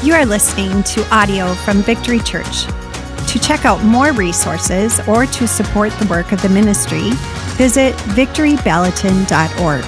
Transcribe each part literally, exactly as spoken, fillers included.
You are listening to audio from Victory Church. To check out more resources or to support the work of the ministry, visit victory ballatin dot org.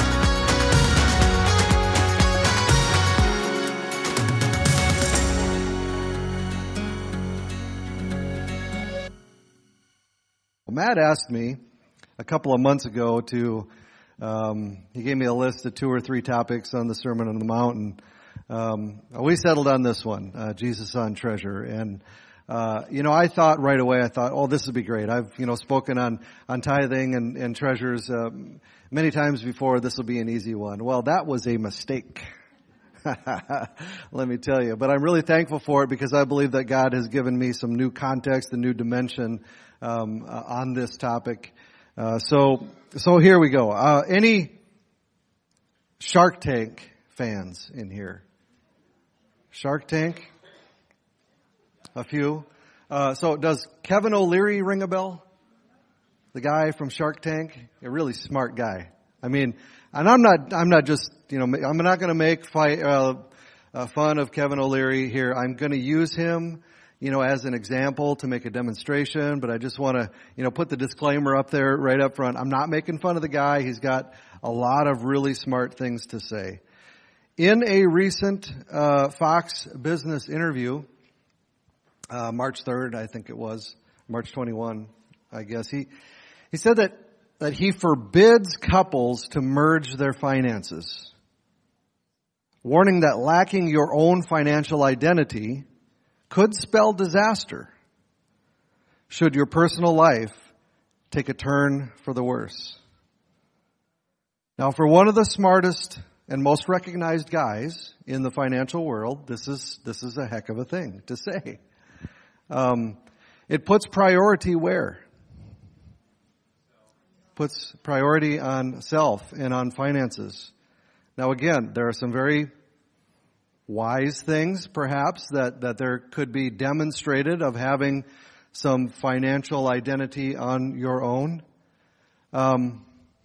Well, Matt asked me a couple of months ago to, um, he gave me a list of two or three topics on the Sermon on the Mount, and um, we settled on this one, uh, Jesus on Treasure. And Uh, you know, I thought right away, I thought, oh, this would be great. I've, you know, spoken on, on tithing and, and treasures, uh, many times before. This will be an easy one. Well, that was a mistake. Let me tell you. But I'm really thankful for it because I believe that God has given me some new context, a new dimension, um, uh, on this topic. Uh, so, so here we go. Uh, any Shark Tank fans in here? Shark Tank? A few. Uh, so does Kevin O'Leary ring a bell? The guy from Shark Tank? A really smart guy. I mean, and I'm not, I'm not just, you know, I'm not going to make fight, uh, uh, fun of Kevin O'Leary here. I'm going to use him, you know, as an example to make a demonstration, but I just want to, you know, put the disclaimer up there right up front. I'm not making fun of the guy. He's got a lot of really smart things to say. In a recent, uh, Fox Business interview, Uh, March third, I think it was, March twenty-first, I guess. He, he said that, that he forbids couples to merge their finances, warning that lacking your own financial identity could spell disaster should your personal life take a turn for the worse. Now, for one of the smartest and most recognized guys in the financial world, this is, this is a heck of a thing to say. Um, it puts priority where? Puts priority on self and on finances. Now again, there are some very wise things perhaps that, that there could be demonstrated of having some financial identity on your own. Um,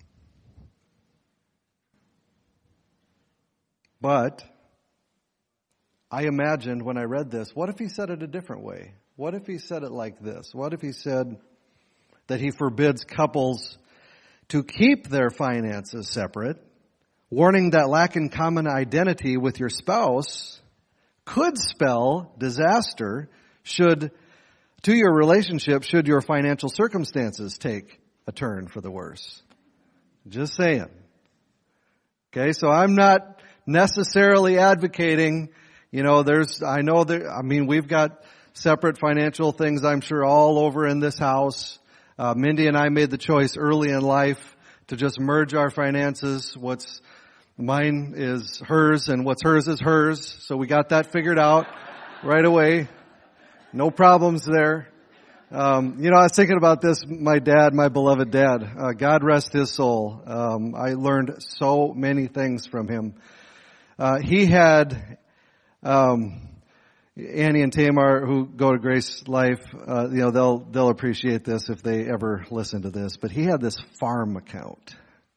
but I imagined when I read this, what if he said it a different way? What if he said it like this? What if he said that he forbids couples to keep their finances separate, warning that lack in common identity with your spouse could spell disaster should, to your relationship, should your financial circumstances take a turn for the worse? Just saying. Okay, so I'm not necessarily advocating, you know, there's, I know there, I mean, we've got separate financial things, I'm sure, all over in this house. Uh, Mindy and I made the choice early in life to just merge our finances. What's mine is hers and what's hers is hers. So we got that figured out right away. No problems there. Um, you know, I was thinking about this, my dad, my beloved dad, uh, God rest his soul. Um, I learned so many things from him. Uh, he had, um, Annie and Tamar, who go to Grace Life, uh, you know, they'll, they'll appreciate this if they ever listen to this, but he had this farm account.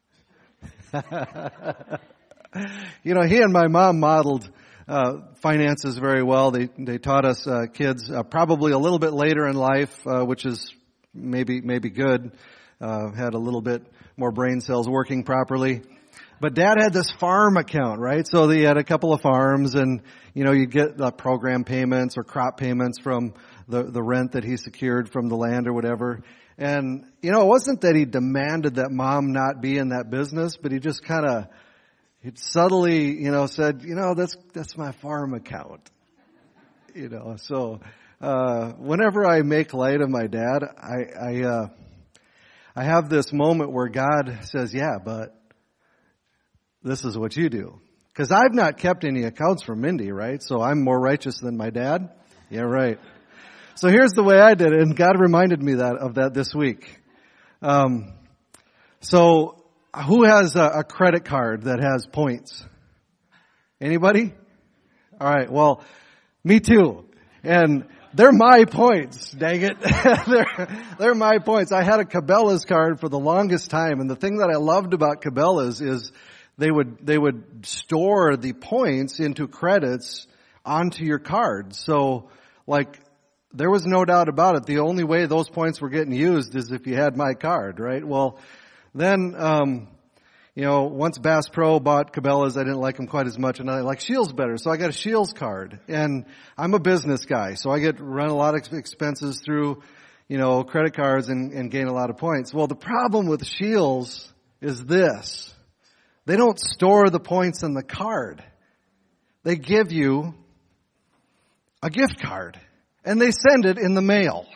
You know, he and my mom modeled, uh, finances very well. They, they taught us, uh, kids, uh, probably a little bit later in life, uh, which is maybe, maybe good, uh, had a little bit more brain cells working properly. But Dad had this farm account, right? So he had a couple of farms and, you know, you get the program payments or crop payments from the, the rent that he secured from the land or whatever. And, you know, it wasn't that he demanded that mom not be in that business, but he just kind of, he subtly, you know, said, you know, that's, that's my farm account. You know, so, uh, whenever I make light of my dad, I, I, uh, I have this moment where God says, yeah, but this is what you do. Because I've not kept any accounts for Mindy, right? So I'm more righteous than my dad? Yeah, right. So here's the way I did it, and God reminded me that of that this week. Um, so who has a, a credit card that has points? Anybody? All right, well, me too. And they're my points, dang it. they're, they're my points. I had a Cabela's card for the longest time, and the thing that I loved about Cabela's is they would, they would store the points into credits onto your card. So, like, there was no doubt about it. The only way those points were getting used is if you had my card, right? Well, then, um, you know, once Bass Pro bought Cabela's, I didn't like them quite as much, and I like Shields better. So I got a Shields card, and I'm a business guy, so I get run a lot of expenses through, you know, credit cards and, and gain a lot of points. Well, the problem with Shields is this: they don't store the points in the card. They give you a gift card, and they send it in the mail.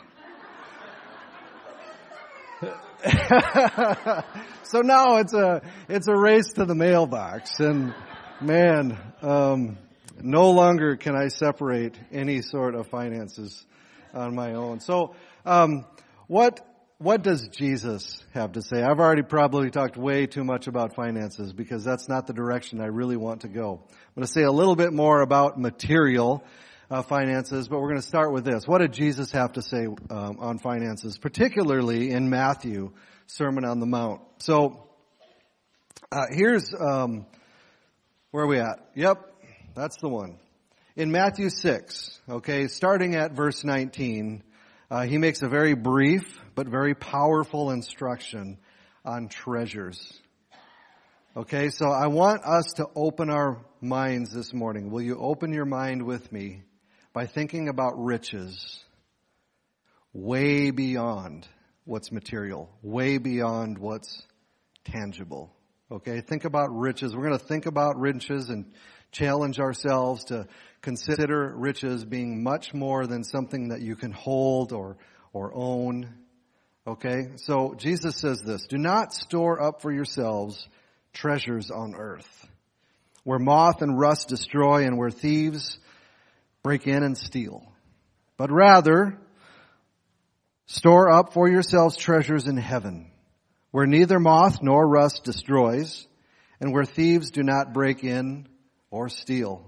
So now it's a it's a race to the mailbox, and man, um, no longer can I separate any sort of finances on my own. So, um, what what does Jesus have to say? I've already probably talked way too much about finances because that's not the direction I really want to go. I'm going to say a little bit more about material Uh, finances, but we're going to start with this. What did Jesus have to say um, on finances, particularly in Matthew, Sermon on the Mount? So uh, here's, um, where are we at? Yep, that's the one. In Matthew six, okay, starting at verse nineteen, uh, he makes a very brief but very powerful instruction on treasures. Okay, so I want us to open our minds this morning. Will you open your mind with me by thinking about riches way beyond what's material, way beyond what's tangible. Okay, think about riches. We're going to think about riches and challenge ourselves to consider riches being much more than something that you can hold or or own. Okay, so Jesus says this: do not store up for yourselves treasures on earth, where moth and rust destroy and where thieves break in and steal. But rather, store up for yourselves treasures in heaven, where neither moth nor rust destroys, and where thieves do not break in or steal.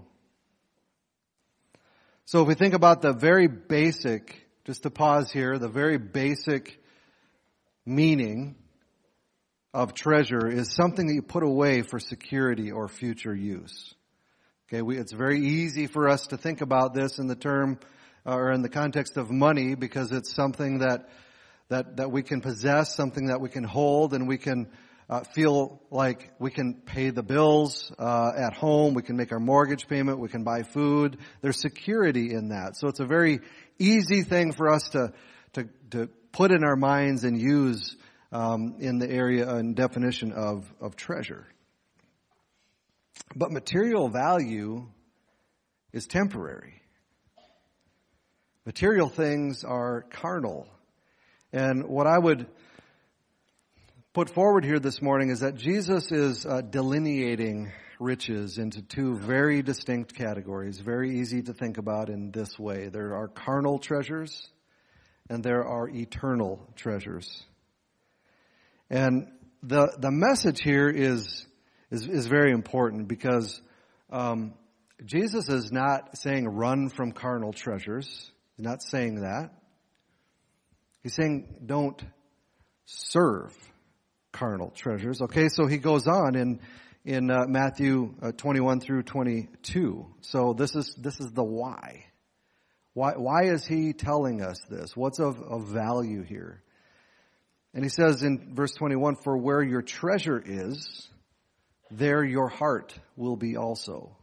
So if we think about the very basic, just to pause here, the very basic meaning of treasure is something that you put away for security or future use. Okay, we, it's very easy for us to think about this in the term uh, or in the context of money, because it's something that that that we can possess, something that we can hold, and we can uh, feel like we can pay the bills uh, at home, we can make our mortgage payment, we can buy food. There's security in that. So it's a very easy thing for us to to, to put in our minds and use um, in the area and definition of, of treasure. But material value is temporary. Material things are carnal. And what I would put forward here this morning is that Jesus is uh, delineating riches into two very distinct categories, very easy to think about in this way. There are carnal treasures and there are eternal treasures. And the the message here is is, is very important, because um, Jesus is not saying run from carnal treasures. He's not saying that. He's saying don't serve carnal treasures. Okay, so he goes on in in uh, Matthew uh, twenty-one through twenty-two. So this is this is the why. Why why is he telling us this? What's of, of value here? And he says in verse twenty-one, for where your treasure is, there your heart will be also.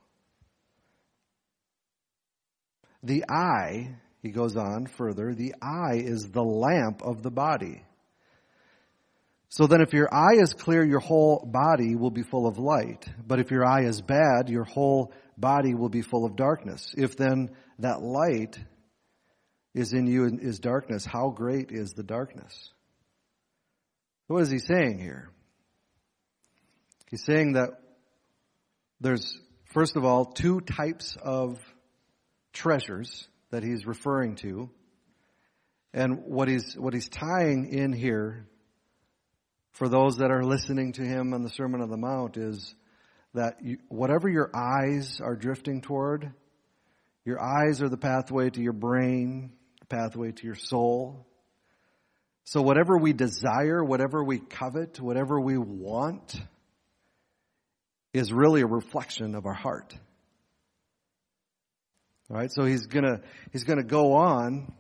The eye, he goes on further, the eye is the lamp of the body. So then if your eye is clear, your whole body will be full of light. But if your eye is bad, your whole body will be full of darkness. If then that light is in you and is darkness, how great is the darkness? What is he saying here? He's saying that there's, first of all, two types of treasures that he's referring to. And what he's what he's tying in here for those that are listening to him on the Sermon on the Mount is that you, whatever your eyes are drifting toward, your eyes are the pathway to your brain, the pathway to your soul. So whatever we desire, whatever we covet, whatever we want is really a reflection of our heart. All right, so he's gonna he's gonna go on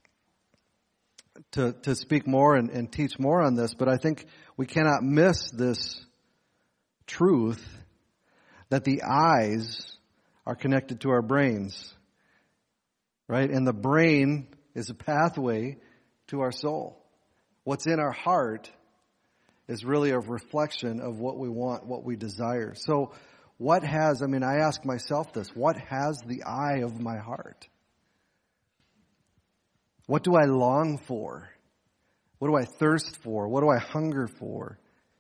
to to speak more and, and teach more on this, but I think we cannot miss this truth that the eyes are connected to our brains, right? And the brain is a pathway to our soul. What's in our heart is really a reflection of what we want, what we desire. So what has, I mean, I ask myself this, what has the eye of my heart? What do I long for? What do I thirst for? What do I hunger for?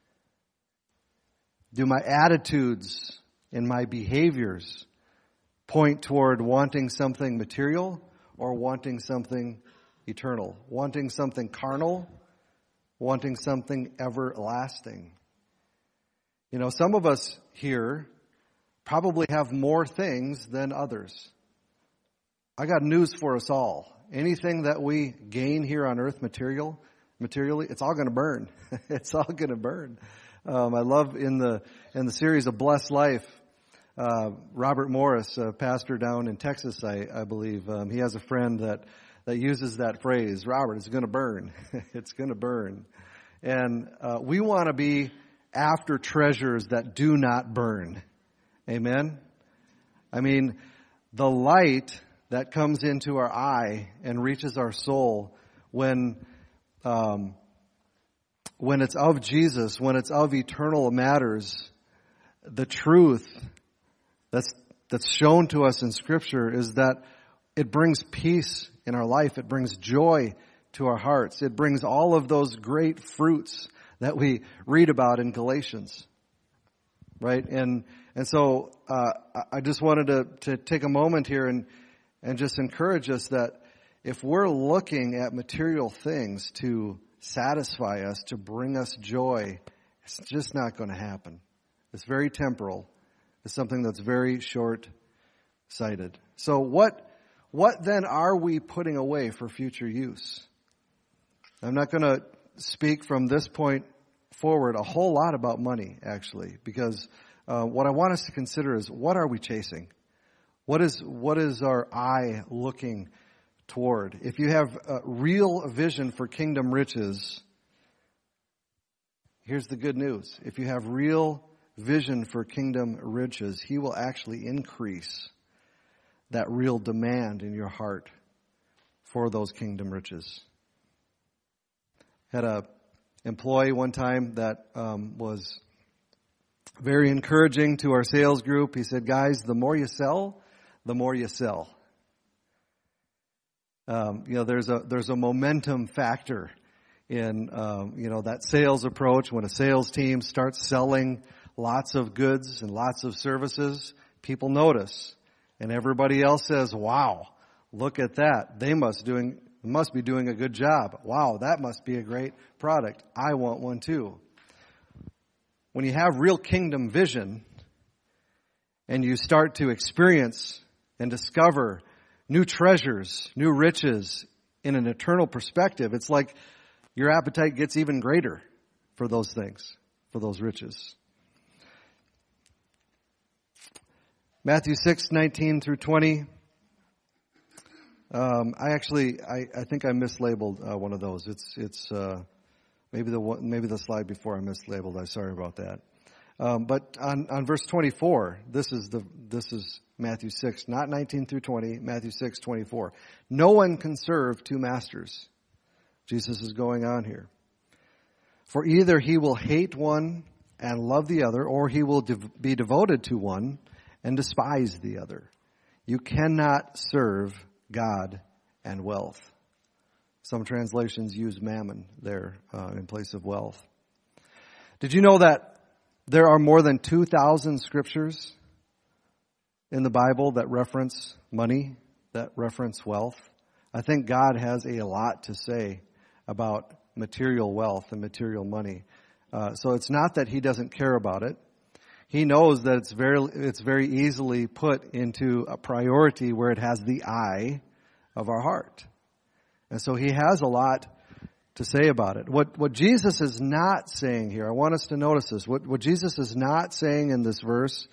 Do my attitudes and my behaviors point toward wanting something material or wanting something eternal? Wanting something carnal? Wanting something everlasting? You know, some of us here probably have more things than others. I got news for us all. Anything that we gain here on earth material, materially, it's all going to burn. It's all going to burn. Um, I love in the in the series of Blessed Life, uh, Robert Morris, a pastor down in Texas, I, I believe, um, he has a friend that, that uses that phrase, Robert, it's going to burn. It's going to burn. And uh, we want to be after treasures that do not burn. Amen? I mean, the light that comes into our eye and reaches our soul when um, when it's of Jesus, when it's of eternal matters, the truth that's that's shown to us in Scripture is that it brings peace in our life. It brings joy to our hearts. It brings all of those great fruits that we read about in Galatians, right? And and so uh, I just wanted to, to take a moment here and and just encourage us that if we're looking at material things to satisfy us, to bring us joy, it's just not going to happen. It's very temporal. It's something that's very short-sighted. So what what then are we putting away for future use? I'm not going to speak from this point forward a whole lot about money, actually, because uh, what I want us to consider is, what are we chasing? What is what is our eye looking toward? If you have a real vision for kingdom riches, here's the good news. If you have real vision for kingdom riches, He will actually increase that real demand in your heart for those kingdom riches. Had a employee one time that um, was very encouraging to our sales group. He said, guys, the more you sell, the more you sell. Um, you know, there's a there's a momentum factor in um, you know that sales approach. When a sales team starts selling lots of goods and lots of services, people notice, and everybody else says, "Wow, look at that! They must doing must be doing a good job. Wow, that must be a great product. I want one too." When you have real kingdom vision, and you start to experience and discover new treasures, new riches in an eternal perspective, it's like your appetite gets even greater for those things, for those riches. Matthew six, nineteen through twenty. Um, I actually, I, I think I mislabeled uh, one of those. It's, it's uh, maybe the one, maybe the slide before I mislabeled. I'm sorry about that. Um, but on, on verse twenty-four, this is the this is Matthew six, not nineteen through twenty. Matthew six, twenty-four. No one can serve two masters. Jesus is going on here. For either he will hate one and love the other, or he will de- be devoted to one and despise the other. You cannot serve God and wealth. Some translations use mammon there uh, in place of wealth. Did you know that there are more than two thousand scriptures in the Bible that reference money, that reference wealth? I think God has a lot to say about material wealth and material money. Uh, so it's not that He doesn't care about it. He knows that it's very it's very easily put into a priority where it has the eye of our heart. And so He has a lot to say about it. What what Jesus is not saying here, I want us to notice this. What what Jesus is not saying in this verse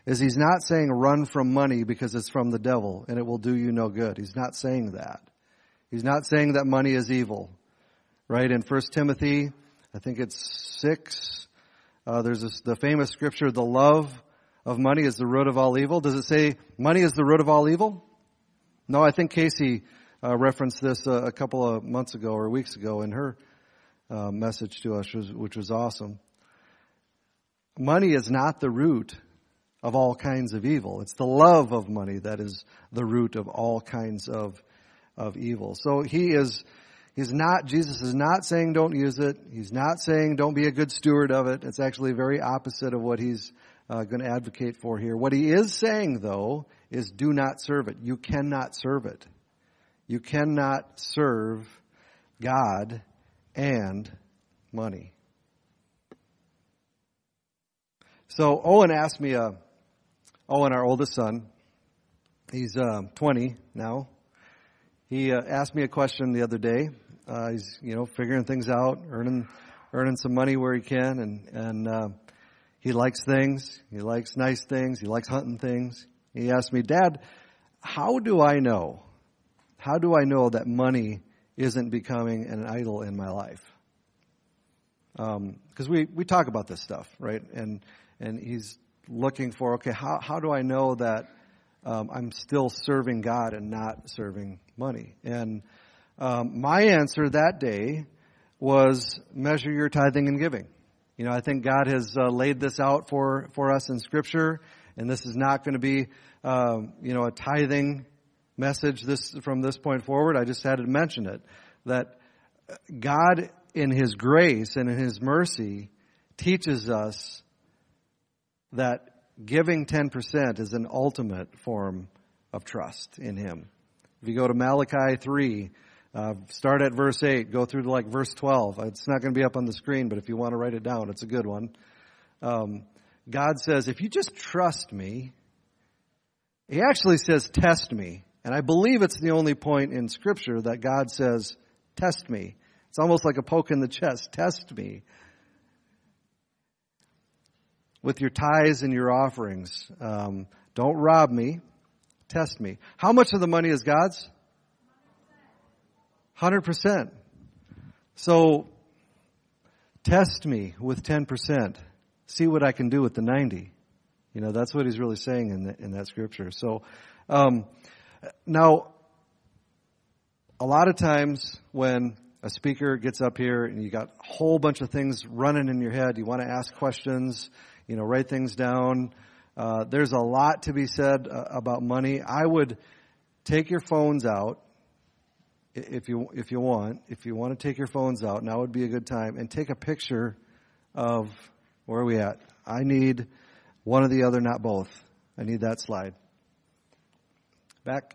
is he's not saying run from money because it's from the devil and it will do you no good. He's not saying that. He's not saying that money is evil. Right? In First Timothy, I think it's six, uh, there's this, the famous scripture, the love of money is the root of all evil. Does it say money is the root of all evil? No, I think Casey uh, referenced this a, a couple of months ago or weeks ago in her uh, message to us, which was, which was awesome. Money is not the root of all kinds of evil. It's the love of money that is the root of all kinds of of evil. So he is, he's not, Jesus is not saying don't use it. He's not saying don't be a good steward of it. It's actually very opposite of what he's uh, going to advocate for here. What he is saying, though, is do not serve it. You cannot serve it. You cannot serve God and money. So Owen asked me, uh, Owen, our oldest son, he's uh, twenty now. He uh, asked me a question the other day. Uh, he's, you know, figuring things out, earning, earning some money where he can, and and uh, he likes things. He likes nice things. He likes hunting things. He asked me, Dad, how do I know? How do I know that money isn't becoming an idol in my life? Um, because we we talk about this stuff, right? And and he's looking for, okay, how how do I know that Um, I'm still serving God and not serving money? And um, my answer that day was measure your tithing and giving. You know, I think God has uh, laid this out for, for us in Scripture, and this is not going to be, um, you know, a tithing message this from this point forward. I just had to mention it, that God in His grace and in His mercy teaches us that giving ten percent is an ultimate form of trust in Him. If you go to Malachi three, uh, start at verse eight, go through to like verse twelve. It's not going to be up on the screen, but if you want to write it down, it's a good one. Um, God says, if you just trust me, He actually says, test me. And I believe it's the only point in Scripture that God says, test me. It's almost like a poke in the chest. Test me with your tithes and your offerings. Um, don't rob me. Test me. How much of the money is God's? one hundred percent. So, test me with ten percent. See what I can do with the ninety. You know, that's what he's really saying in, the, in that scripture. So, um, now, a lot of times when a speaker gets up here and you got a whole bunch of things running in your head, you want to ask questions, you know, write things down. Uh, there's a lot to be said uh, about money. I would take your phones out if you if you want. If you want to take your phones out, now would be a good time, and take a picture of where are we at. I need one or the other, not both. I need that slide. Back.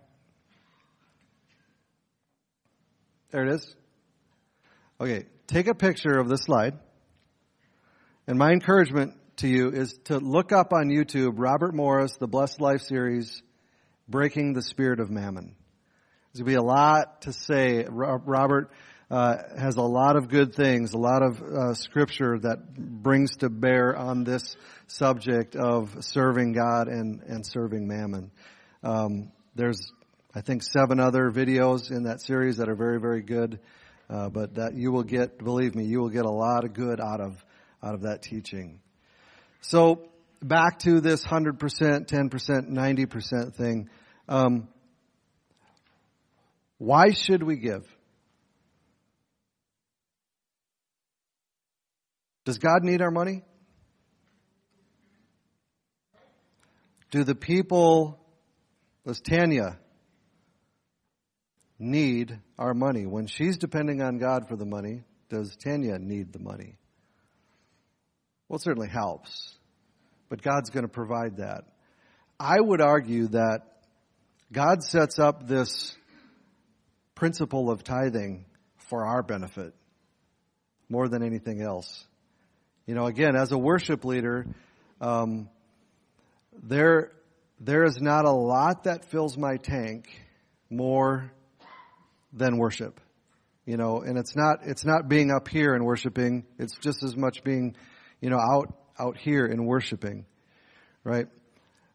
There it is. Okay, take a picture of this slide. And my encouragement to you is to look up on YouTube Robert Morris, the Blessed Life series, Breaking the Spirit of Mammon. There's going to be a lot to say. Robert uh, has a lot of good things, a lot of uh, scripture that brings to bear on this subject of serving God and, and serving mammon. Um, there's, I think, seven other videos in that series that are very, very good. Uh, but that you will get, believe me, you will get a lot of good out of out of that teaching. So back to this one hundred percent, ten percent, ninety percent thing. Um, why should we give? Does God need our money? Do the people, does Tanya need our money? When she's depending on God for the money, does Tanya need the money? Well, it certainly helps, but God's going to provide that. I would argue that God sets up this principle of tithing for our benefit more than anything else. You know, again, as a worship leader, um, there there is not a lot that fills my tank more than worship. You know, and it's not it's not being up here and worshiping. It's just as much being, you know, out out here and worshiping, right?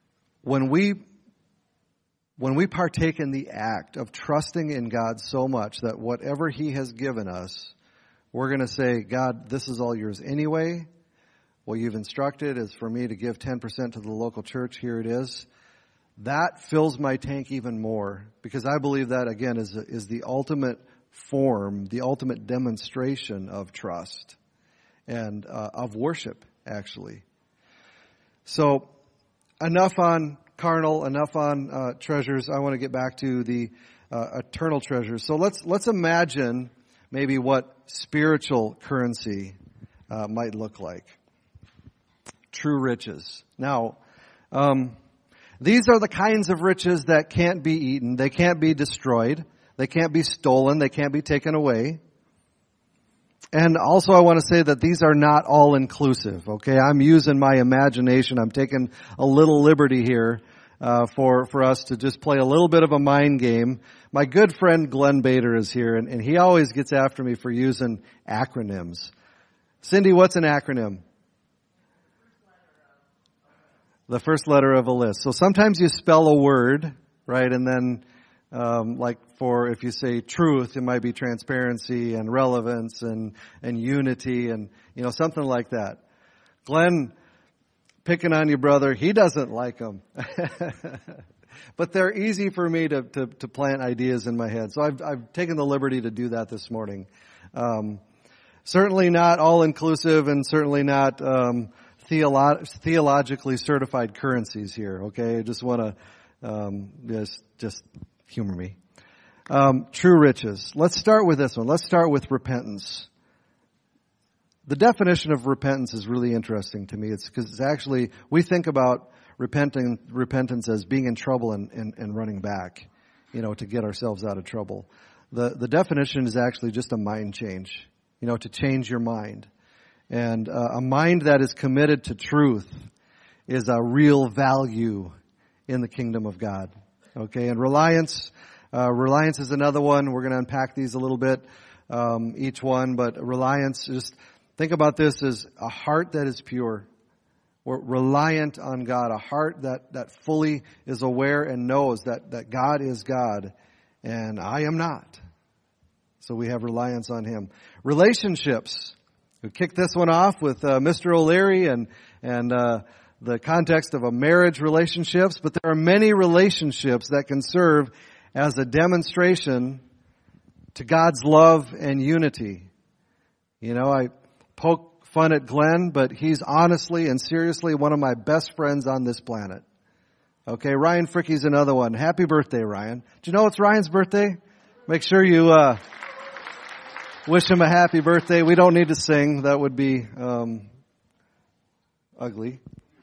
when we when we partake in the act of trusting in God so much that whatever He has given us, we're going to say, God, this is all yours anyway. What you've instructed is for me to give ten percent to the local church. Here it is. That fills my tank even more, because I believe that, again, is is the ultimate form, the ultimate demonstration of trust and uh, of worship, actually. So enough on carnal, enough on uh, treasures. I want to get back to the uh, eternal treasures. So let's let's imagine maybe what spiritual currency uh, might look like. True riches. Now, um, these are the kinds of riches that can't be eaten. They can't be destroyed. They can't be stolen. They can't be taken away. And also I want to say that these are not all inclusive, okay? I'm using my imagination. I'm taking a little liberty here uh, for, for us to just play a little bit of a mind game. My good friend Glenn Bader is here, and, and he always gets after me for using acronyms. Cindy, what's an acronym? The first letter of a list. So sometimes you spell a word, right, and then Um, like for, if you say truth, it might be transparency and relevance and, and unity and, you know, something like that. Glenn, picking on you, brother, he doesn't like them. But they're easy for me to, to, to plant ideas in my head. So I've, I've taken the liberty to do that this morning. Um, certainly not all-inclusive and certainly not um, theolo- theologically certified currencies here, okay? I just want to um, just just... humor me. Um, true riches. Let's start with this one. Let's start with repentance. The definition of repentance is really interesting to me. It's because it's actually, we think about repenting, repentance as being in trouble and, and, and running back, you know, to get ourselves out of trouble. The, the definition is actually just a mind change, you know, to change your mind. And uh, a mind that is committed to truth is a real value in the kingdom of God. Okay, and reliance, uh, reliance is another one. We're going to unpack these a little bit, um, each one, but reliance, just think about this as a heart that is pure. We're reliant on God, a heart that, that fully is aware and knows that, that God is God and I am not. So we have reliance on Him. Relationships. We kicked this one off with uh, Mister O'Leary and, and, uh, the context of a marriage relationships, but there are many relationships that can serve as a demonstration to God's love and unity. You know, I poke fun at Glenn, but he's honestly and seriously one of my best friends on this planet. Okay, Ryan Fricke's another one. Happy birthday, Ryan. Do you know it's Ryan's birthday? Make sure you uh wish him a happy birthday. We don't need to sing. That would be um ugly.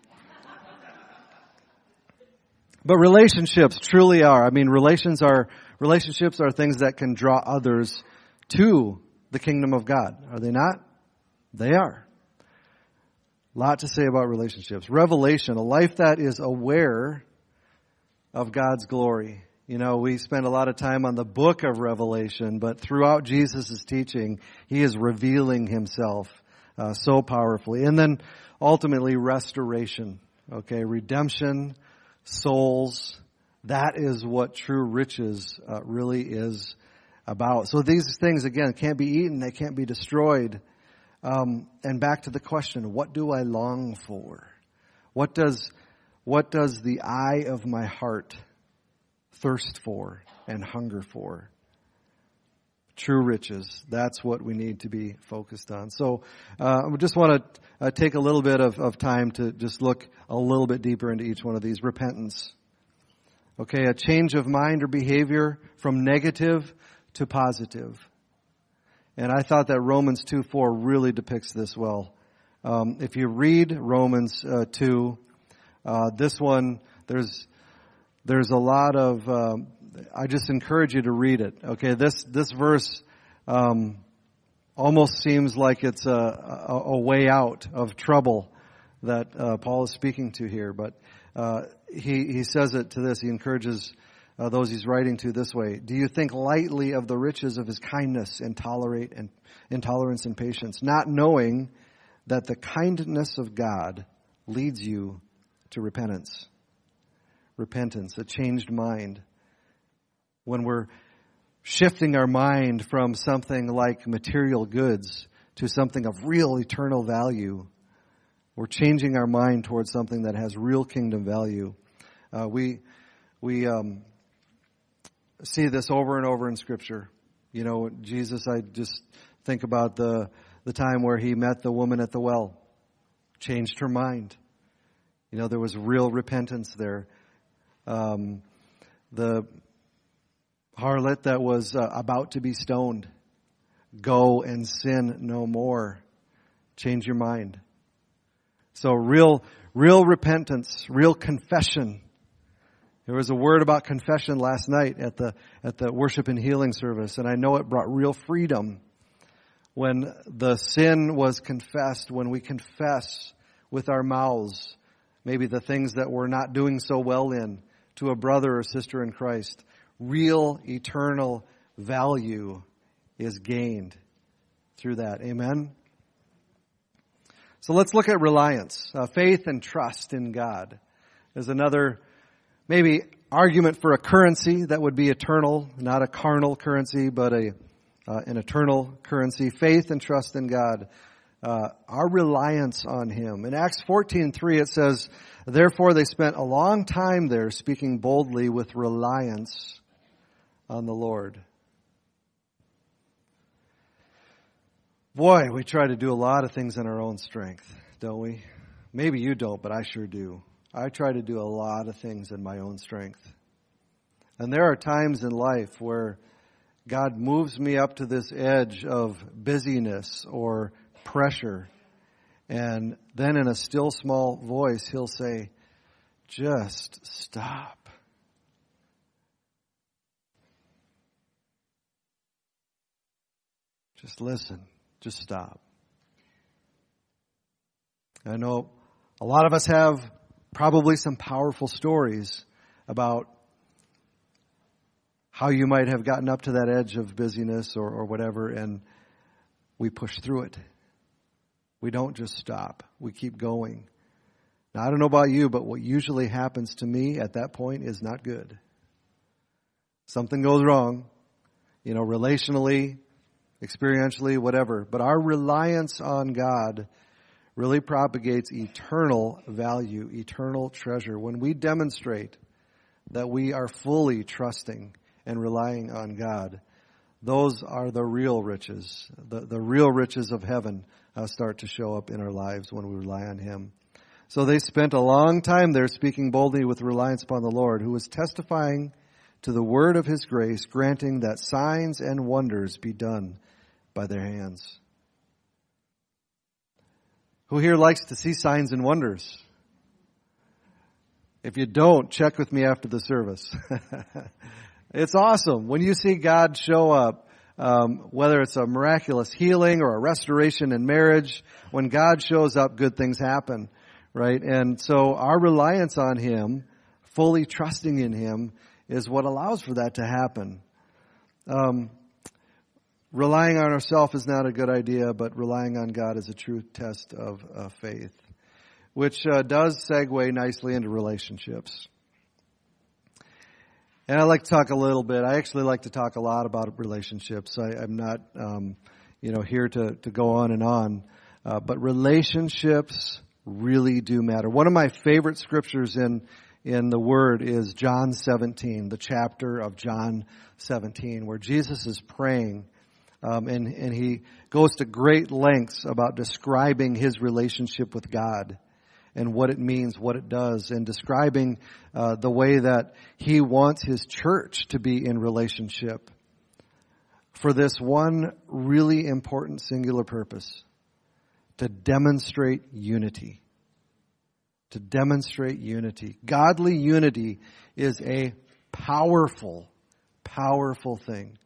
But relationships truly are. I mean, relations are relationships are things that can draw others to the kingdom of God. Are they not? They are. A lot to say about relationships. Revelation, a life that is aware of God's glory. You know, we spend a lot of time on the book of Revelation, but throughout Jesus' teaching, He is revealing Himself uh, so powerfully. And then ultimately restoration. Okay, redemption, souls, that is what true riches uh, really is about. So these things, again, can't be eaten, they can't be destroyed. Um, and back to the question, what do I long for? What does, what does the eye of my heart thirst for and hunger for? True riches. That's what we need to be focused on. So uh, I just want to uh, take a little bit of, of time to just look a little bit deeper into each one of these. Repentance. Okay, a change of mind or behavior from negative to positive. And I thought that Romans two four really depicts this well. Um, if you read Romans uh, two, uh, this one, there's there's a lot of... Um, I just encourage you to read it. Okay, this this verse um, almost seems like it's a, a, a way out of trouble that uh, Paul is speaking to here. But uh, he he says it to this. He encourages uh, those he's writing to this way: do you think lightly of the riches of His kindness and tolerate and intolerance and patience, not knowing that the kindness of God leads you to repentance? repentance, a changed mind. When we're shifting our mind from something like material goods to something of real eternal value. We're changing our mind towards something that has real kingdom value. Uh, we we um, see this over and over in Scripture. You know, Jesus, I just think about the the time where he met the woman at the well, changed her mind. You know, there was real repentance there. Um, the harlot that was uh, about to be stoned, go and sin no more. Change your mind. So real, real repentance, real confession. There was a word about confession last night at the at the worship and healing service, and I know it brought real freedom when the sin was confessed, when we confess with our mouths maybe the things that we're not doing so well in to a brother or sister in Christ. Real eternal value is gained through that. Amen? So let's look at reliance. Uh, faith and trust in God is another maybe argument for a currency that would be eternal, not a carnal currency, but a uh, an eternal currency. Faith and trust in God. Uh, our reliance on Him. In Acts fourteen three it says, "Therefore they spent a long time there speaking boldly with reliance on the Lord." Boy, we try to do a lot of things in our own strength, don't we? Maybe you don't, but I sure do. I try to do a lot of things in my own strength. And there are times in life where God moves me up to this edge of busyness or pressure. And then in a still small voice, He'll say, just stop. Just listen. Just stop. I know a lot of us have probably some powerful stories about how you might have gotten up to that edge of busyness or, or whatever, and we push through it. We don't just stop. We keep going. Now, I don't know about you, but what usually happens to me at that point is not good. Something goes wrong, you know, relationally, experientially, whatever. But our reliance on God really propagates eternal value, eternal treasure. When we demonstrate that we are fully trusting and relying on God, those are the real riches. The, the real riches of heaven uh, start to show up in our lives when we rely on Him. So they spent a long time there speaking boldly with reliance upon the Lord, who was testifying to the word of His grace, granting that signs and wonders be done by their hands. Who here likes to see signs and wonders? If you don't, check with me after the service. It's awesome when you see God show up, um, whether it's a miraculous healing or a restoration in marriage. When God shows up, good things happen, right? And so our reliance on Him, fully trusting in Him, is what allows for that to happen. Um, relying on ourselves is not a good idea, but relying on God is a true test of uh, faith, which uh, does segue nicely into relationships. And I like to talk a little bit. I actually like to talk a lot about relationships. I, I'm not, um, you know, here to, to go on and on. Uh, but relationships really do matter. One of my favorite scriptures in in the Word is John seventeen, the chapter of John seventeen, where Jesus is praying, um, and and he goes to great lengths about describing his relationship with God and what it means, what it does, and describing uh, the way that he wants his church to be in relationship for this one really important singular purpose: to demonstrate unity. To demonstrate unity. Godly unity is a powerful, powerful thing.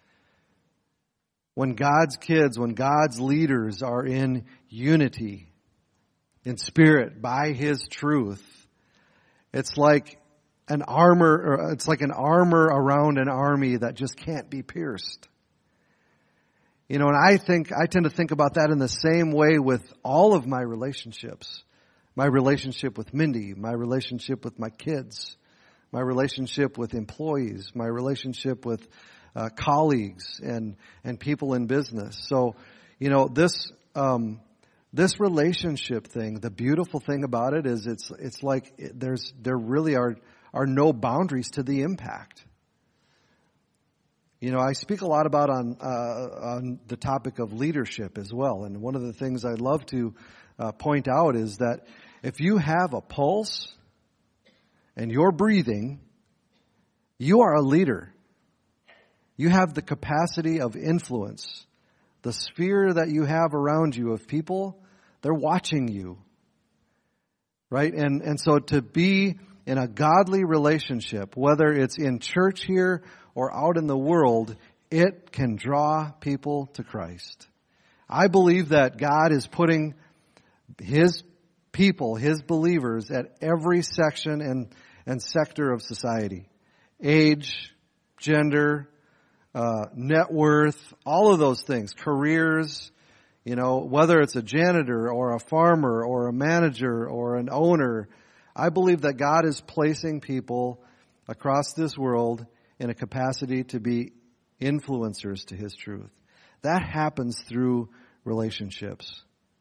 When God's kids, when God's leaders are in unity, in spirit, by His truth, it's like an armor, or it's like an armor around an army that just can't be pierced. You know, and I think, I tend to think about that in the same way with all of my relationships. My relationship with Mindy, my relationship with my kids, my relationship with employees, my relationship with uh, colleagues and and people in business. So, you know, this um, this relationship thing, the beautiful thing about it is it's it's like it, there's there really are are no boundaries to the impact. You know, I speak a lot about on uh, on the topic of leadership as well, and one of the things I love to uh, point out is that if you have a pulse and you're breathing, you are a leader. You have the capacity of influence. The sphere that you have around you of people, they're watching you. Right? And and so to be in a godly relationship, whether it's in church here or out in the world, it can draw people to Christ. I believe that God is putting His people, His believers, at every section and, and sector of society. Age, gender, uh, net worth, all of those things, careers, you know, whether it's a janitor or a farmer or a manager or an owner, I believe that God is placing people across this world in a capacity to be influencers to His truth. That happens through relationships.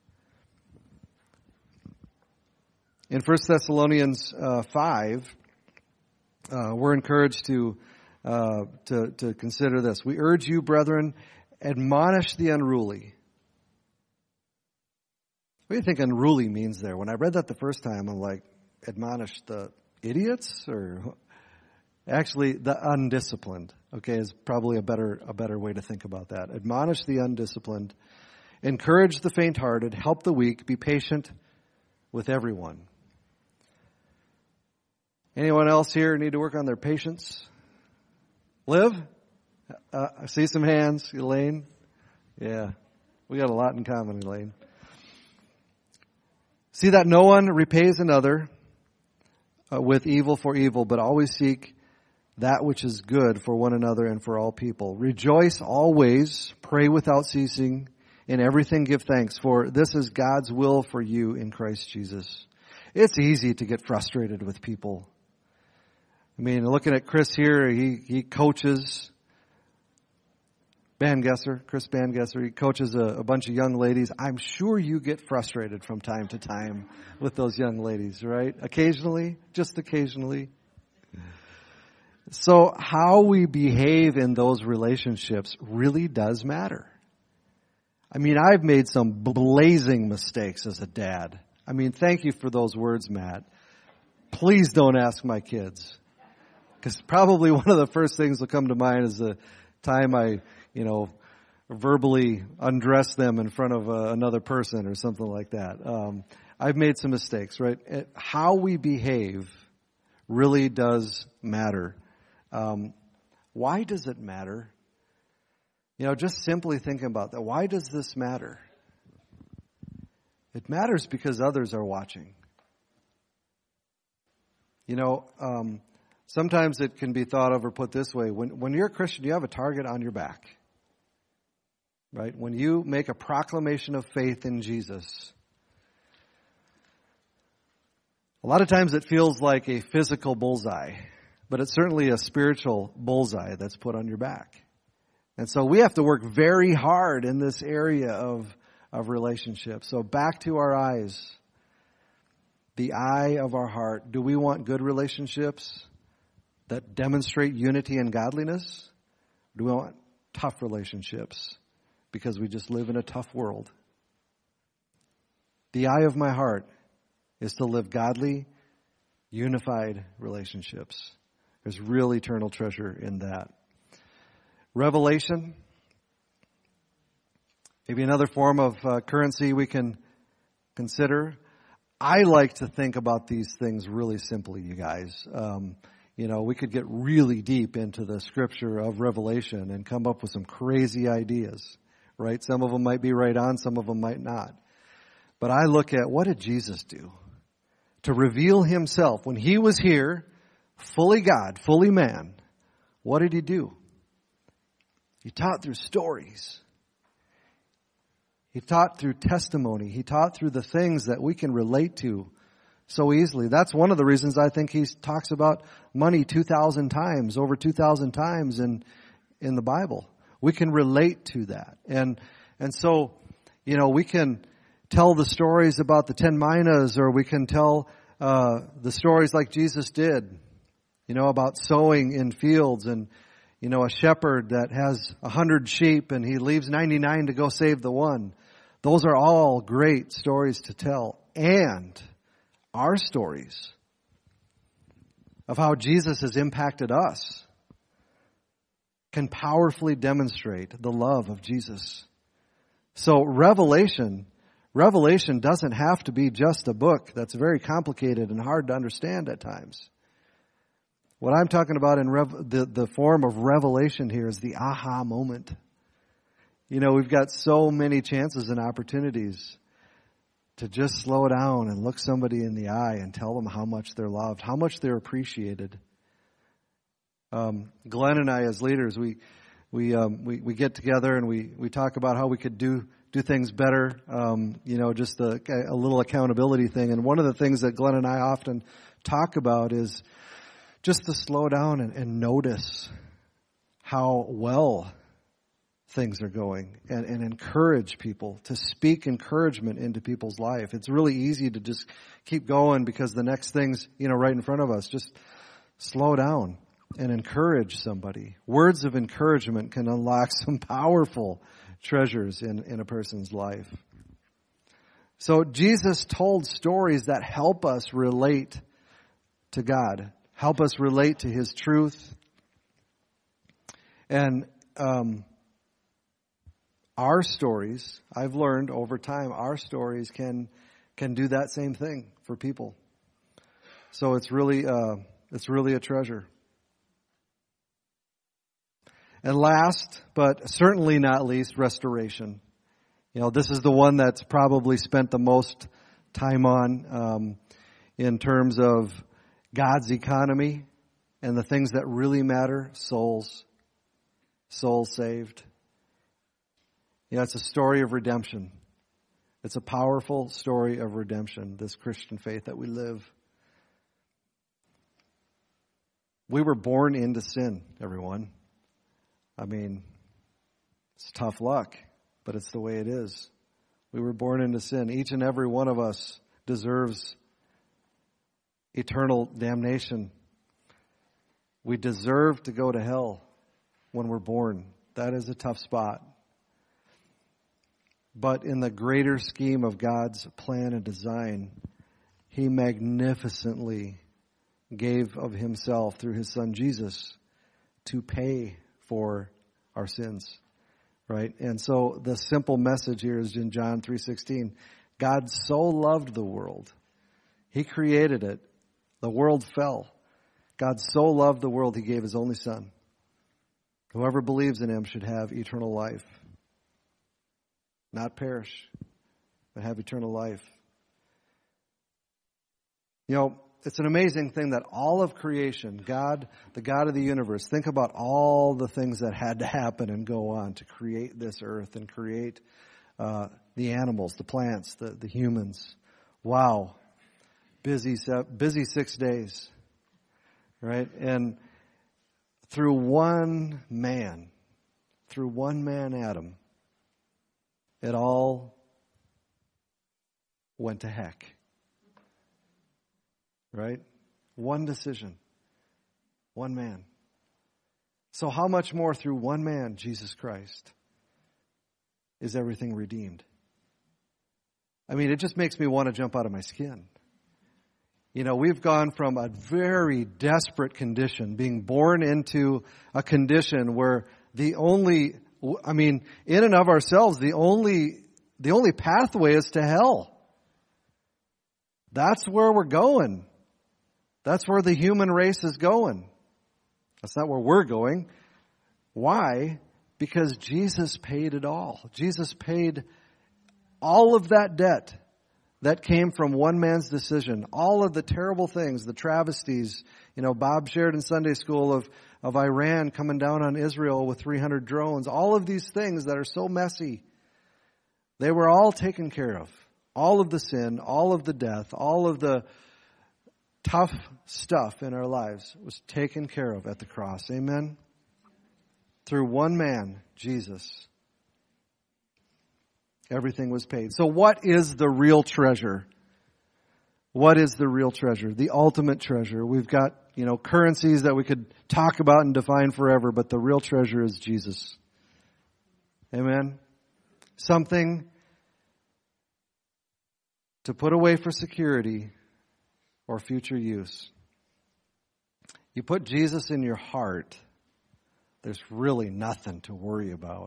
In First Thessalonians uh, five, uh, we're encouraged to, uh, to to consider this. We urge you, brethren, admonish the unruly. What do you think unruly means there? When I read that the first time, I'm like, admonish the idiots? Or actually, the undisciplined, okay, is probably a better a better way to think about that. Admonish the undisciplined. Encourage the faint-hearted. Help the weak. Be patient with everyone. Anyone else here need to work on their patience? Liv? Uh, I see some hands. Elaine? Yeah. We got a lot in common, Elaine. See that no one repays another uh, with evil for evil, but always seek that which is good for one another and for all people. Rejoice always. Pray without ceasing. In everything give thanks, for this is God's will for you in Christ Jesus. It's easy to get frustrated with people. I mean, looking at Chris here, he, he coaches Bangesser, Chris Bangesser, he coaches a, a bunch of young ladies. I'm sure you get frustrated from time to time with those young ladies, right? Occasionally, just occasionally. So how we behave in those relationships really does matter. I mean, I've made some blazing mistakes as a dad. I mean, thank you for those words, Matt. Please don't ask my kids. Because probably one of the first things that come to mind is the time I, you know, verbally undressed them in front of uh, another person or something like that. Um, I've made some mistakes, right? How we behave really does matter. Um, why does it matter? You know, just simply thinking about that. Why does this matter? It matters because others are watching. You know, um, sometimes it can be thought of or put this way. When, when you're a Christian, you have a target on your back. Right? When you make a proclamation of faith in Jesus, a lot of times it feels like a physical bullseye, but it's certainly a spiritual bullseye that's put on your back. And so we have to work very hard in this area of, of relationships. So back to our eyes. The eye of our heart. Do we want good relationships that demonstrate unity and godliness? Do we want tough relationships because we just live in a tough world? The eye of my heart is to live godly, unified relationships. There's real eternal treasure in that. Revelation, maybe another form of uh, currency we can consider. I like to think about these things really simply, you guys. Um, you know, we could get really deep into the scripture of Revelation and come up with some crazy ideas, right? Some of them might be right on, some of them might not. But I look at, what did Jesus do? To reveal Himself. When He was here, fully God, fully man, what did He do? He taught through stories. He taught through testimony. He taught through the things that we can relate to so easily. That's one of the reasons I think he talks about money two thousand times, over two thousand times in in the Bible. We can relate to that. And and so, you know, we can tell the stories about the ten minas, or we can tell uh, the stories like Jesus did, you know, about sowing in fields, and, you know, a shepherd that has a hundred sheep and he leaves ninety-nine to go save the one. Those are all great stories to tell. And our stories of how Jesus has impacted us can powerfully demonstrate the love of Jesus. So Revelation, Revelation doesn't have to be just a book that's very complicated and hard to understand at times. What I'm talking about in Rev, the, the form of revelation here is the aha moment. You know, we've got so many chances and opportunities to just slow down and look somebody in the eye and tell them how much they're loved, how much they're appreciated. Um, Glenn and I, as leaders, we we um, we, we get together and we, we talk about how we could do do things better. Um, you know, just a, a little accountability thing. And one of the things that Glenn and I often talk about is just to slow down and, and notice how well things are going, and, and encourage people, to speak encouragement into people's life. It's really easy to just keep going because the next thing's, you know, right in front of us. Just slow down and encourage somebody. Words of encouragement can unlock some powerful treasures in, in a person's life. So Jesus told stories that help us relate to God, help us relate to His truth. And um our stories, I've learned over time, our stories can can do that same thing for people. So it's really uh, it's really a treasure. And last, but certainly not least, restoration. You know, this is the one that's probably spent the most time on um, in terms of God's economy and the things that really matter: souls, souls saved. You know, it's a story of redemption. It's a powerful story of redemption, this Christian faith that we live. We were born into sin, everyone. I mean, it's tough luck, but it's the way it is. We were born into sin. Each and every one of us deserves eternal damnation. We deserve to go to hell when we're born. That is a tough spot. But in the greater scheme of God's plan and design, He magnificently gave of Himself through His Son Jesus to pay for our sins, right? And so the simple message here is in John three sixteen. God so loved the world. He created it. The world fell. God so loved the world, He gave His only Son. Whoever believes in Him should have eternal life. Not perish, but have eternal life. You know, it's an amazing thing that all of creation, God, the God of the universe, think about all the things that had to happen and go on to create this earth and create uh, the animals, the plants, the, the humans. Wow. Busy, busy six days, right? And through one man, through one man, Adam, it all went to heck. Right? One decision. One man. So how much more through one man, Jesus Christ, is everything redeemed? I mean, it just makes me want to jump out of my skin. You know, we've gone from a very desperate condition, being born into a condition where the only I mean, in and of ourselves, the only the only pathway is to hell. That's where we're going. That's where the human race is going. That's not where we're going. Why? Because Jesus paid it all. Jesus paid all of that debt that came from one man's decision. All of the terrible things, the travesties. You know, Bob shared in Sunday school of, of Iran coming down on Israel with three hundred drones. All of these things that are so messy, they were all taken care of. All of the sin, all of the death, all of the tough stuff in our lives was taken care of at the cross. Amen? Through one man, Jesus, everything was paid. So what is the real treasure? What is the real treasure? The ultimate treasure. We've got, you know, currencies that we could talk about and define forever, but the real treasure is Jesus. Amen? Something to put away for security or future use. You put Jesus in your heart, there's really nothing to worry about.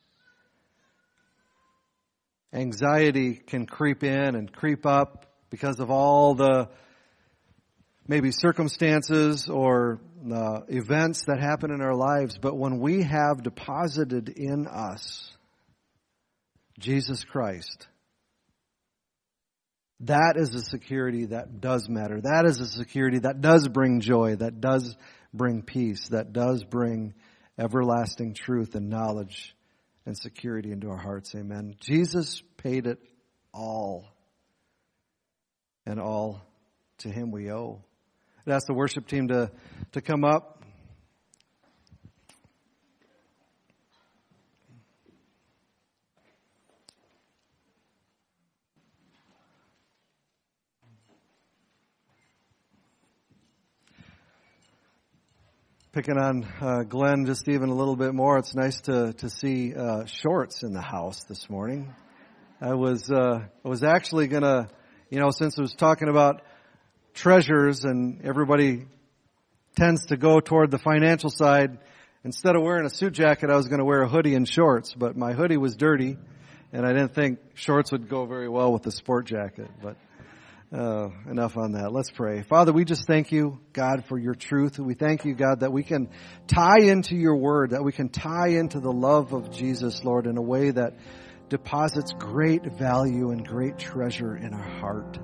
Anxiety can creep in and creep up because of all the maybe circumstances or uh, events that happen in our lives. But when we have deposited in us Jesus Christ, that is a security that does matter. That is a security that does bring joy, that does bring peace, that does bring everlasting truth and knowledge and security into our hearts. Amen. Jesus paid it all. And all to Him we owe. I'd ask the worship team to, to come up. Picking on uh, Glenn just even a little bit more. It's nice to to see uh, shorts in the house this morning. I was uh, I was actually gonna, you know, since I was talking about treasures and everybody tends to go toward the financial side, instead of wearing a suit jacket, I was going to wear a hoodie and shorts. But my hoodie was dirty, and I didn't think shorts would go very well with the sport jacket. But Uh, enough on that. Let's pray. Father, we just thank you, God, for your truth. We thank you, God, that we can tie into your word, that we can tie into the love of Jesus, Lord, in a way that deposits great value and great treasure in our heart.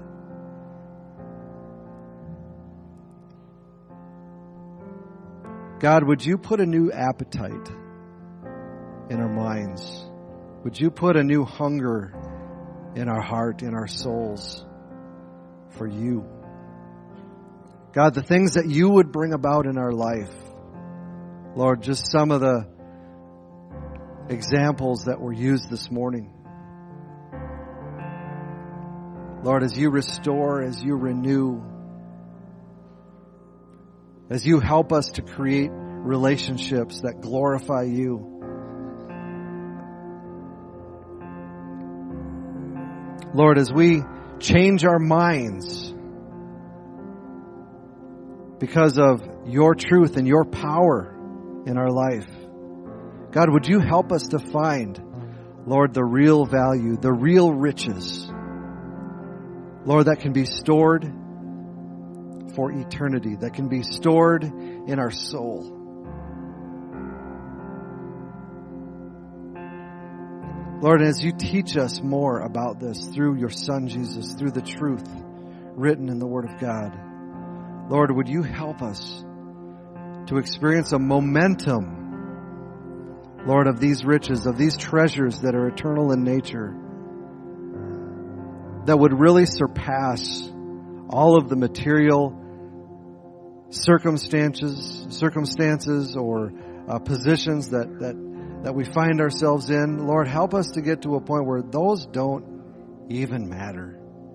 God, would you put a new appetite in our minds? Would you put a new hunger in our heart, in our souls? For you. God, the things that you would bring about in our life. Lord, just some of the examples that were used this morning. Lord, as you restore, as you renew, as you help us to create relationships that glorify you. Lord, as we change our minds because of your truth and your power in our life. God, would you help us to find, Lord, the real value, the real riches, Lord, that can be stored for eternity, that can be stored in our soul. Lord, as you teach us more about this through your Son, Jesus, through the truth written in the Word of God, Lord, would you help us to experience a momentum, Lord, of these riches, of these treasures that are eternal in nature, that would really surpass all of the material circumstances, circumstances or uh, positions that, that that we find ourselves in. Lord, help us to get to a point where those don't even matter.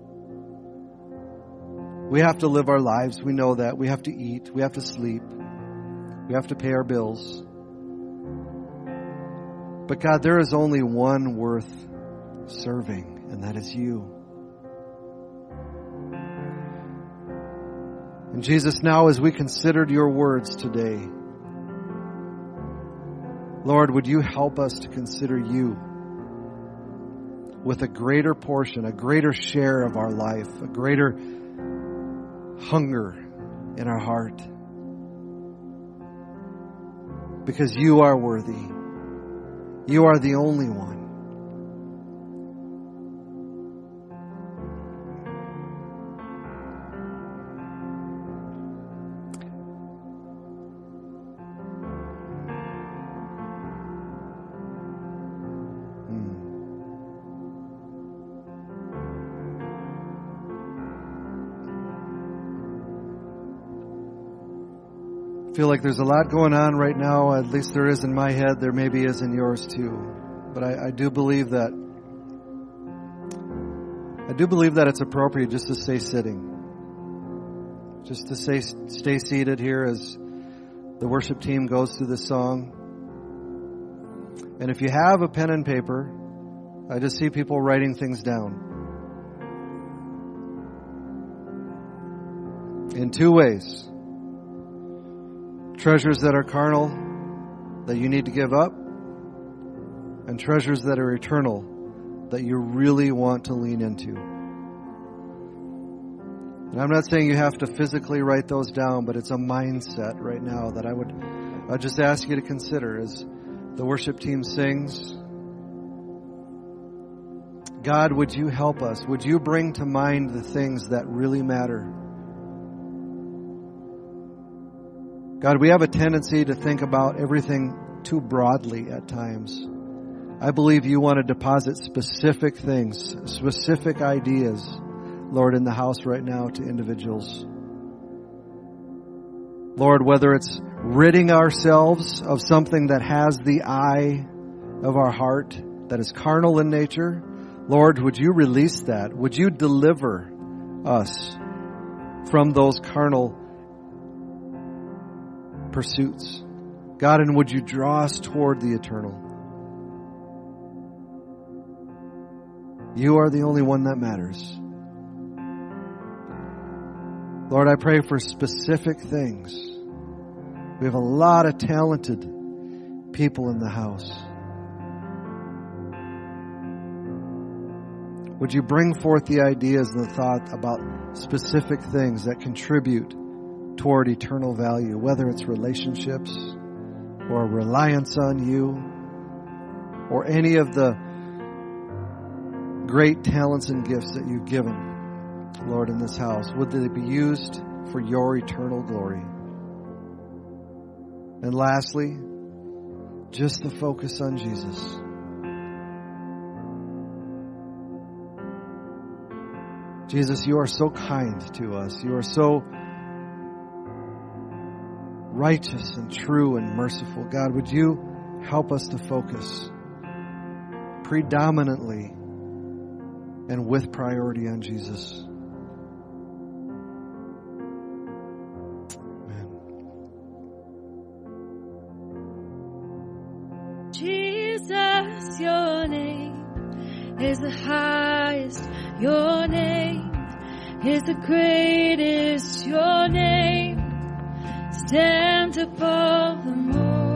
We have to live our lives. We know that. We have to eat. We have to sleep. We have to pay our bills. But God, there is only one worth serving, and that is you. And Jesus, now as we considered your words today, Lord, would you help us to consider you with a greater portion, a greater share of our life, a greater hunger in our heart. Because you are worthy. You are the only one. feel like there's a lot going on right now. At least there is in my head. There maybe is in yours too. But I, I do believe that I do believe that it's appropriate just to stay sitting. Just to stay, stay seated here as the worship team goes through this song. And if you have a pen and paper, I just see people writing things down. In two ways. Treasures that are carnal that you need to give up, and treasures that are eternal that you really want to lean into. And I'm not saying you have to physically write those down, but it's a mindset right now that I would I'd just ask you to consider as the worship team sings. God, would you help us? Would you bring to mind the things that really matter? God, we have a tendency to think about everything too broadly at times. I believe you want to deposit specific things, specific ideas, Lord, in the house right now to individuals. Lord, whether it's ridding ourselves of something that has the eye of our heart, that is carnal in nature, Lord, would you release that? Would you deliver us from those carnal pursuits? God, and would you draw us toward the eternal? You are the only one that matters. Lord, I pray for specific things. We have a lot of talented people in the house. Would you bring forth the ideas and the thought about specific things that contribute toward eternal value, whether it's relationships or reliance on you or any of the great talents and gifts that you've given, Lord, in this house. Would they be used for your eternal glory? And lastly, just the focus on Jesus. Jesus, you are so kind to us. You are so righteous and true and merciful. God, would you help us to focus predominantly and with priority on Jesus? Amen. Jesus, your name is the highest. Your name is the greatest. Your name stands above them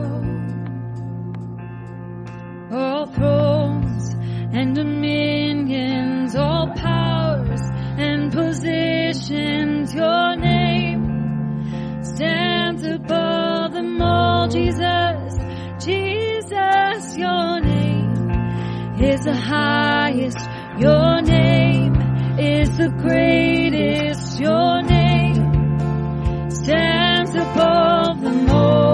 all. All thrones and dominions, all powers and positions. Your name stands above them all. Jesus, Jesus, your name is the highest. Your name is the greatest. Your name stands above them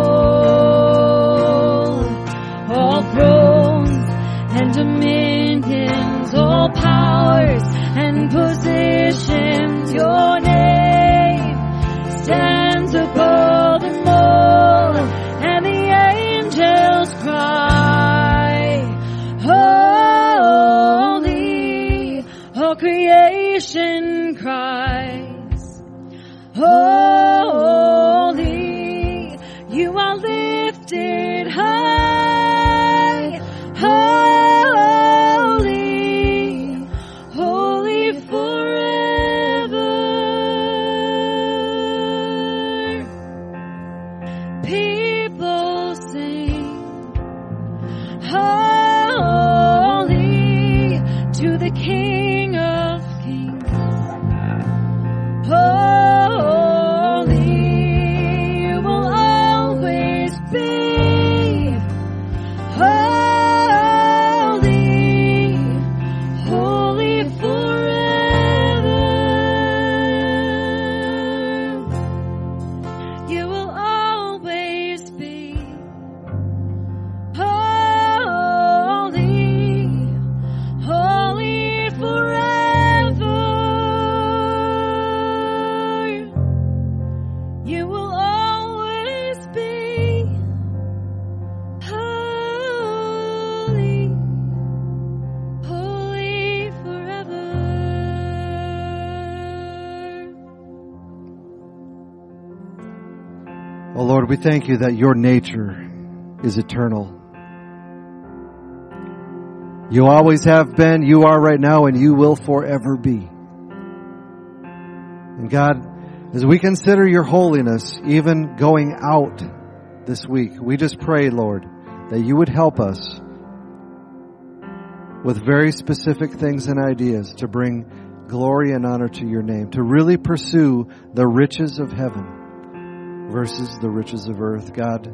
all. All thrones and dominions, all powers and positions. Your name stands above them all. And the angels cry, holy. All creation cries, holy. You are lifted high, holy, holy forever. People sing, holy to the King of Kings. Holy, you will always be. Holy, holy forever. You will always be. Holy. Lord, we thank you that your nature is eternal. You always have been, you are right now, and you will forever be. And God, as we consider your holiness, even going out this week, we just pray, Lord, that you would help us with very specific things and ideas to bring glory and honor to your name, to really pursue the riches of heaven versus the riches of earth. God,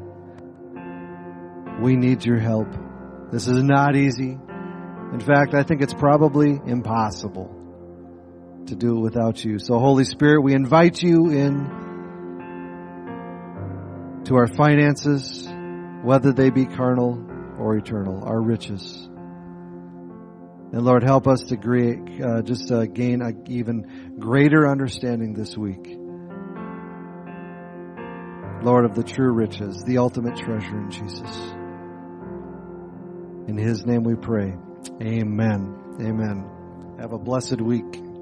we need your help. This is not easy. In fact, I think it's probably impossible to do it without you. So Holy Spirit, we invite you in to our finances, whether they be carnal or eternal, our riches. And Lord, help us to create, uh, just uh, gain an even greater understanding this week, Lord, of the true riches, the ultimate treasure in Jesus. In his name we pray. Amen. Amen. Have a blessed week.